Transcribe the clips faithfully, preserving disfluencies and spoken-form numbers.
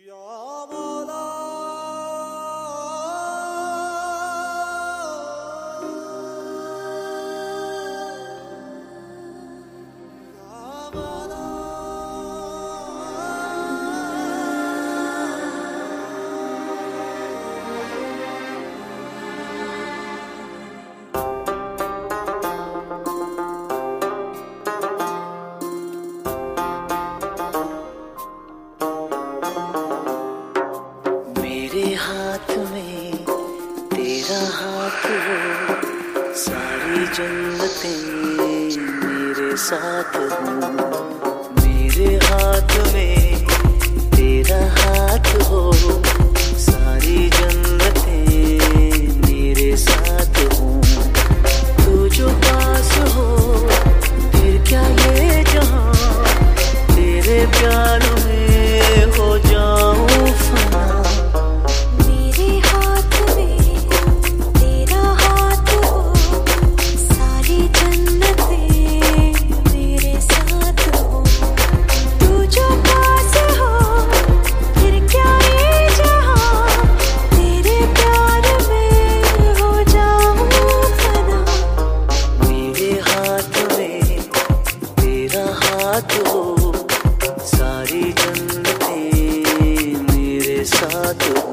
हाथ में तेरा हाथ हो, सारी जन्नतें मेरे साथ हो। मेरे हाथ में तेरा हाथ हो, सारी जन्नतें मेरे साथ हो। तू जो पास हो फिर क्या ये जहां, तेरे प्यार में हो जाऊं फना। सारी जन्नतें मेरे साथ हो।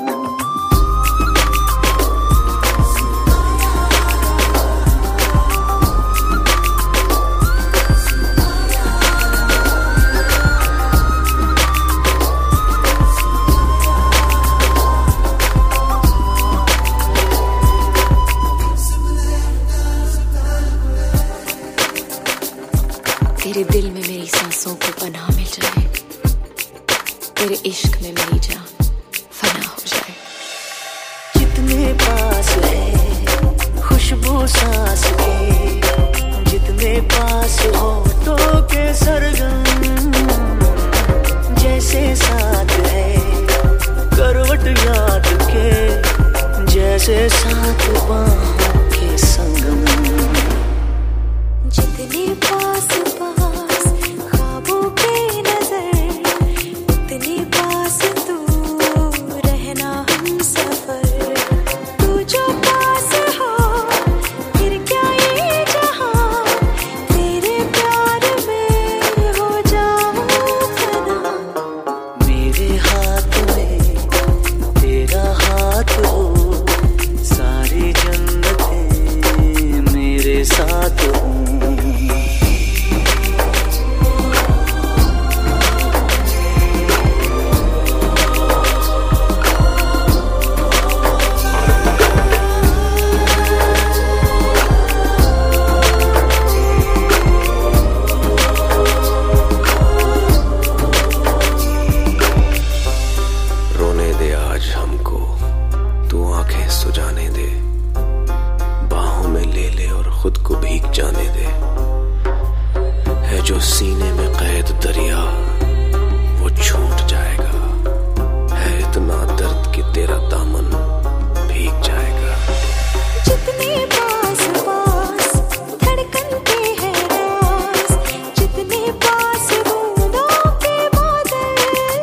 तेरे दिल में मेरी सांसों को पनाह मिल जाए, तेरे इश्क में मेरी जान फना हो जाए। जितने पास है खुशबू सांस के, जितने पास हो तो के सरगम, जैसे साथ है करवट याद के, जैसे साथ बाहों के संगम। जितने पास पास ख्वाबों के नजर, उतने पास तू रहना हम सफर। तू जो पास हो फिर क्या ये जहां, तेरे प्यार में हो जाऊं फना। मेरे हाथ में तेरा हाथ हो, सारी जन्नतें मेरे साथ हो। हमको तू आंखें सुजाने दे, बाहों में ले ले और खुद को भीग जाने दे। है जो सीने में कैद दरिया वो छूट जाएगा, है इतना दर्द कि तेरा दामन भीग जाएगा। जितने पास पास धड़कन के है राज, जितने पास बूंदों के बादल,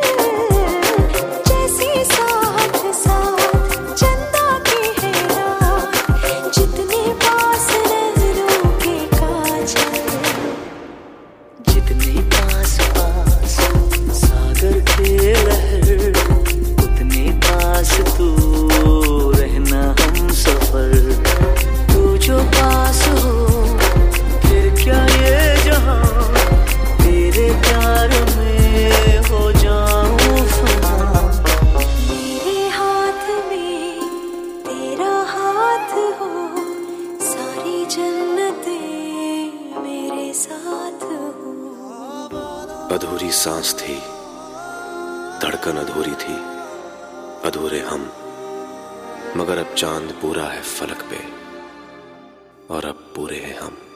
जैसे साथ साथ चंदा के है रात, जितने पास नजरों के काजल। जितने पास पास सागर के लहर, उतने पास तू रहना हम सफर। तू जो पास हो फिर क्या ये जहां, तेरे प्यार में हो जाऊं फना। मेरे हाथ में तेरा हाथ हो, सारी जन्नतें मेरे साथ हो। अधूरी सांस थी, धड़कन अधूरी थी, अधूरे हम, मगर अब चांद पूरा है फलक पे और अब पूरे हैं हम।